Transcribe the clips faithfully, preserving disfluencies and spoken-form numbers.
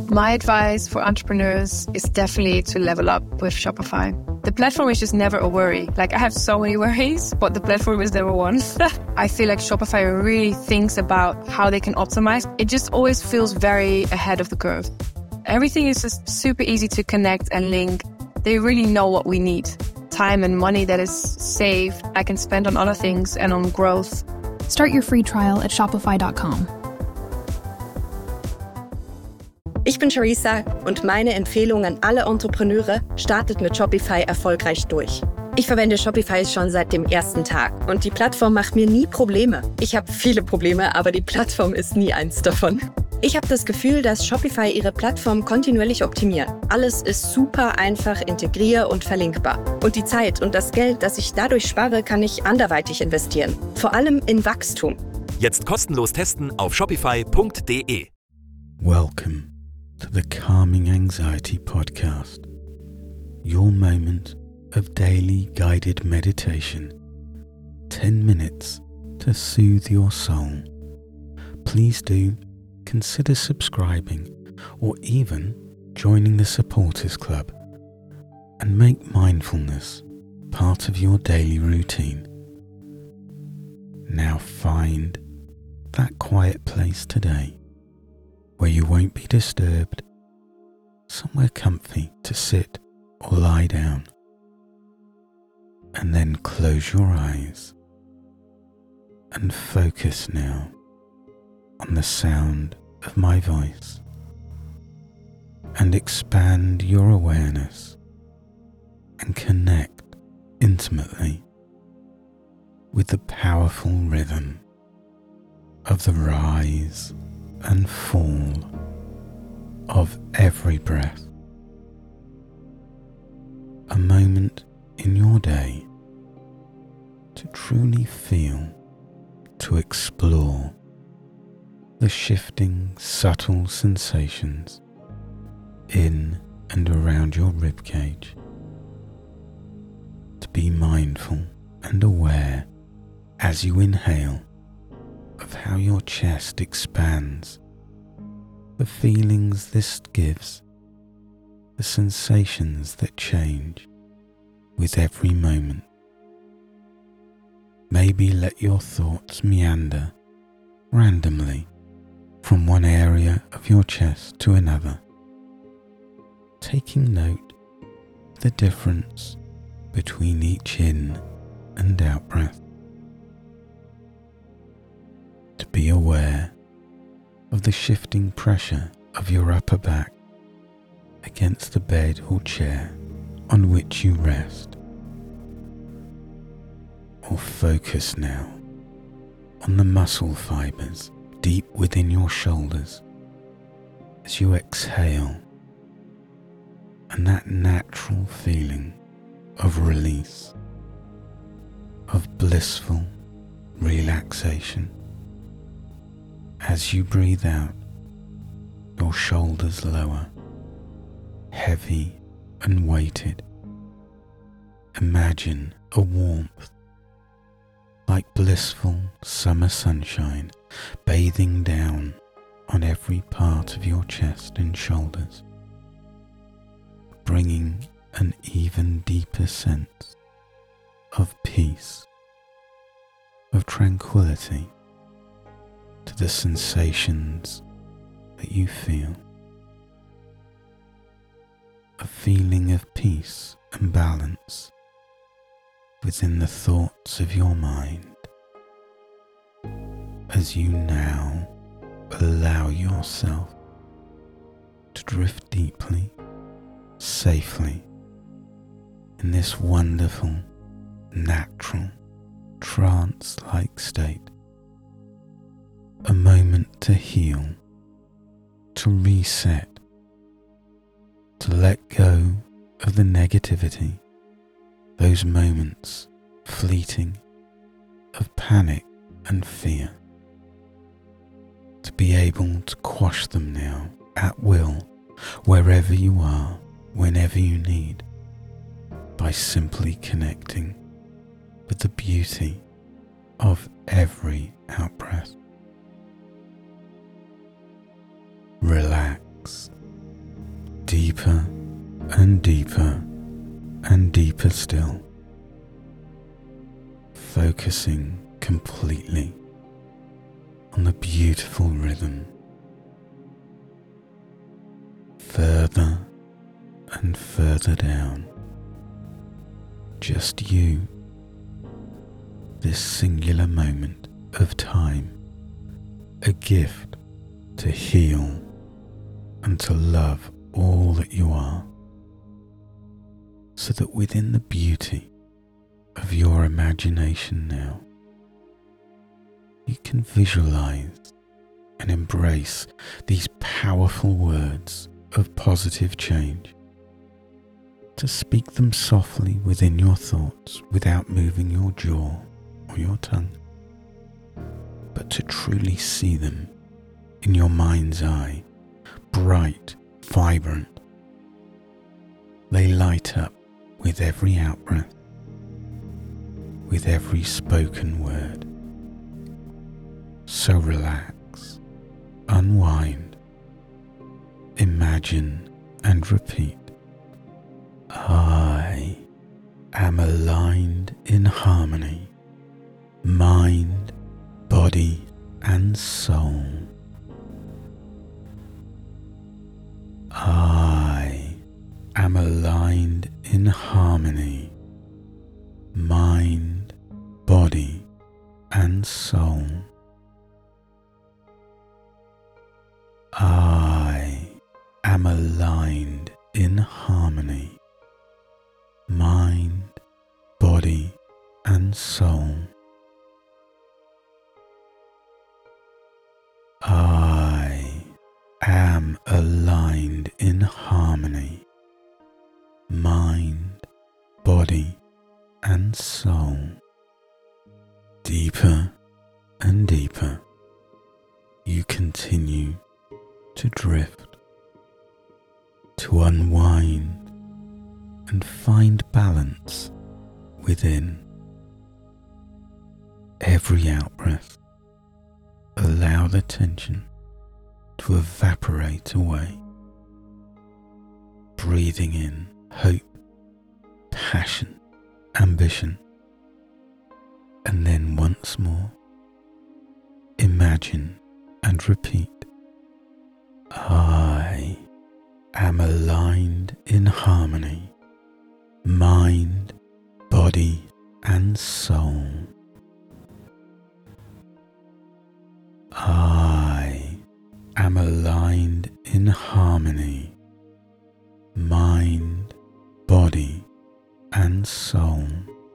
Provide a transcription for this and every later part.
My advice for entrepreneurs is definitely to level up with Shopify. The platform is just never a worry. Like, I have so many worries, but the platform is never one. I feel like Shopify really thinks about how they can optimize. It just always feels very ahead of the curve. Everything is just super easy to connect and link. They really know what we need. Time and money that is saved, I can spend on other things and on growth. Start your free trial at shopify dot com. Ich bin Charissa und meine Empfehlung an alle Entrepreneure: startet mit Shopify erfolgreich durch. Ich verwende Shopify schon seit dem ersten Tag und die Plattform macht mir nie Probleme. Ich habe viele Probleme, aber die Plattform ist nie eins davon. Ich habe das Gefühl, dass Shopify ihre Plattform kontinuierlich optimiert. Alles ist super einfach integrier- und verlinkbar. Und die Zeit und das Geld, das ich dadurch spare, kann ich anderweitig investieren. Vor allem in Wachstum. Jetzt kostenlos testen auf shopify punkt de. Welcome to the Calming Anxiety Podcast, your moment of daily guided meditation. ten minutes to soothe your soul. Please do consider subscribing or even joining the Supporters Club and make mindfulness part of your daily routine. Now find that quiet place today where you won't be disturbed, somewhere comfy to sit or lie down, and then close your eyes and focus now on the sound of my voice and expand your awareness and connect intimately with the powerful rhythm of the rise and fall of every breath. A moment in your day to truly feel, to explore the shifting, subtle sensations in and around your ribcage. To be mindful and aware as you inhale of how your chest expands, the feelings this gives, the sensations that change with every moment. Maybe let your thoughts meander randomly from one area of your chest to another, taking note of the difference between each in and out breath. To be aware of the shifting pressure of your upper back against the bed or chair on which you rest. Or focus now on the muscle fibers deep within your shoulders as you exhale, and that natural feeling of release, of blissful relaxation. As you breathe out, your shoulders lower, heavy and weighted. Imagine a warmth like blissful summer sunshine bathing down on every part of your chest and shoulders, bringing an even deeper sense of peace, of tranquility to the sensations that you feel. A feeling of peace and balance within the thoughts of your mind as you now allow yourself to drift deeply, safely in this wonderful, natural, trance-like state. A moment to heal, to reset, to let go of the negativity, those moments fleeting of panic and fear, to be able to quash them now at will, wherever you are, whenever you need, by simply connecting with the beauty of every out-breath. Relax deeper and deeper and deeper still, focusing completely on the beautiful rhythm. Further and further down, just you, this singular moment of time, a gift to heal and to love all that you are, so that within the beauty of your imagination now, you can visualize and embrace these powerful words of positive change, to speak them softly within your thoughts without moving your jaw or your tongue, but to truly see them in your mind's eye, bright, vibrant. They light up with every out-breath, with every spoken word. So relax, unwind, imagine and repeat. I am aligned in harmony, mind, body and soul. I am aligned in harmony, mind, body and soul. I am aligned in harmony, mind, body and soul. I am aligned in harmony, mind, body and soul. Deeper and deeper, you continue to drift, to unwind and find balance within. Every out-breath, allow the tension to evaporate away, breathing in hope, passion, ambition, and then once more, imagine and repeat. I am aligned in harmony, mind, body and soul. I am aligned in harmony, mind, body and soul.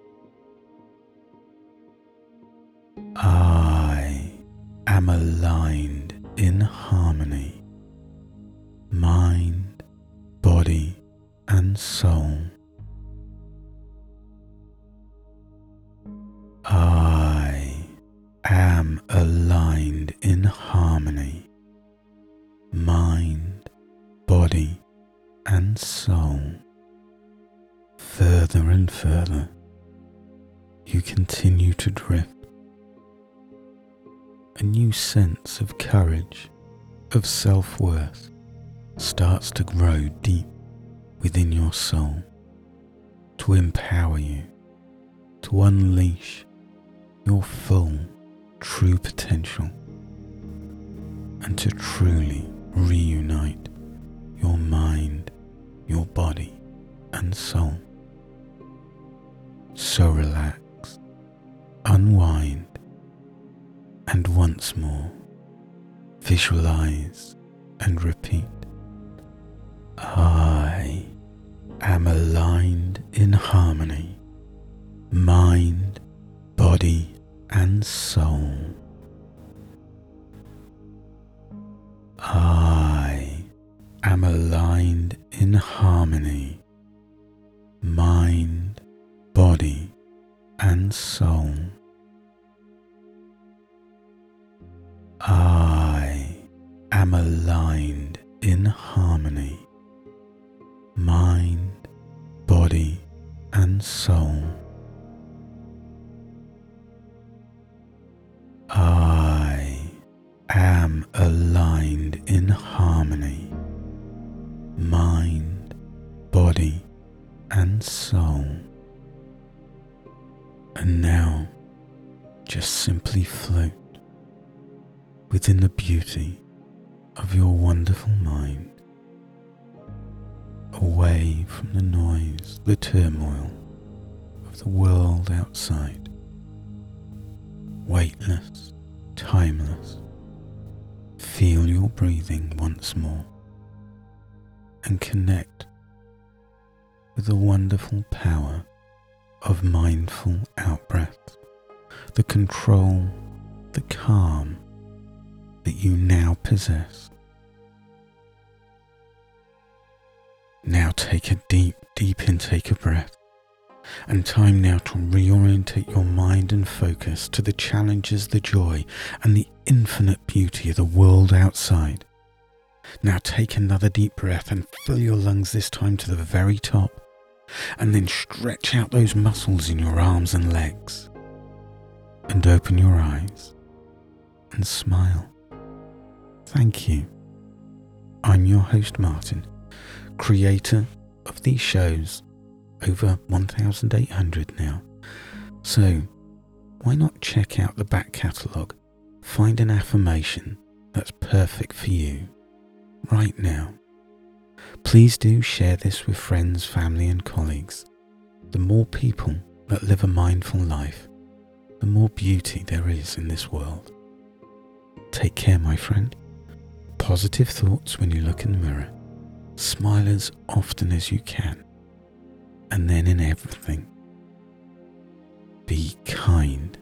I am aligned in harmony, mind, body and soul. I am aligned in harmony, mind, body and soul. Further and further, you continue to drift. A new sense of courage, of self-worth, starts to grow deep within your soul, to empower you, to unleash your full, true potential, and to truly reunite your mind, your body and soul. So relax, unwind, and once more visualize and repeat. I am aligned in harmony, mind, body and soul. I am aligned in harmony, mind, body and soul. I am aligned in harmony, mind, body and soul. I am aligned in harmony, mind, body and soul. And now, just simply float within the beauty of your wonderful mind, away from the noise, the turmoil of the world outside. Weightless, timeless, feel your breathing once more and connect with the wonderful power of mindful out-breaths, the control, the calm that you now possess. Now take a deep, deep intake of breath, and time now to reorientate your mind and focus to the challenges, the joy, and the infinite beauty of the world outside. Now take another deep breath and fill your lungs this time to the very top, and then stretch out those muscles in your arms and legs, and open your eyes and smile. Thank you. I'm your host Martin, creator of these shows, over one thousand eight hundred now. So why not check out the back catalogue, find an affirmation that's perfect for you right now. Please do share this with friends, family and colleagues. The more people that live a mindful life, the more beauty there is in this world. Take care, my friend. Positive thoughts when you look in the mirror. Smile as often as you can. And then in everything, be kind.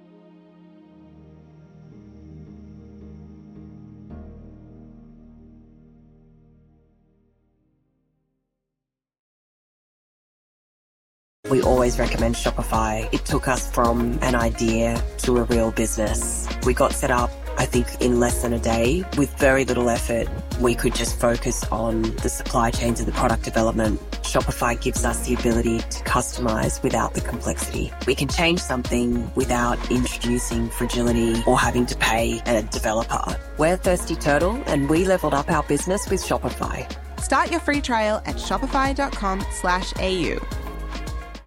We always recommend Shopify. It took us from an idea to a real business. We got set up, I think, in less than a day. With very little effort, we could just focus on the supply chains and the product development. Shopify gives us the ability to customize without the complexity. We can change something without introducing fragility or having to pay a developer. We're Thirsty Turtle, and we leveled up our business with Shopify. Start your free trial at shopify.com slash AU.